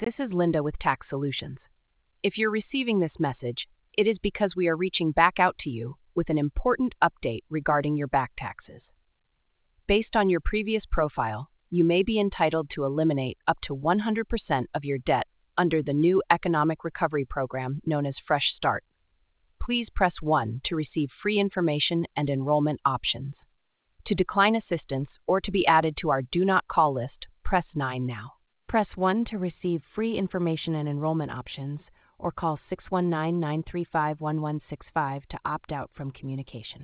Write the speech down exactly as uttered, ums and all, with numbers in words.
This is Linda with Tax Solutions. If you're receiving this message, it is because we are reaching back out to you with an important update regarding your back taxes. Based on your previous profile, you may be entitled to eliminate up to one hundred percent of your debt under the new economic recovery program known as Fresh Start. Please press one to receive free information and enrollment options. To decline assistance or to be added to our Do Not Call list, press nine now. Press one to receive free information and enrollment options, or call six one nine, nine three five, one one six five to opt out from communication.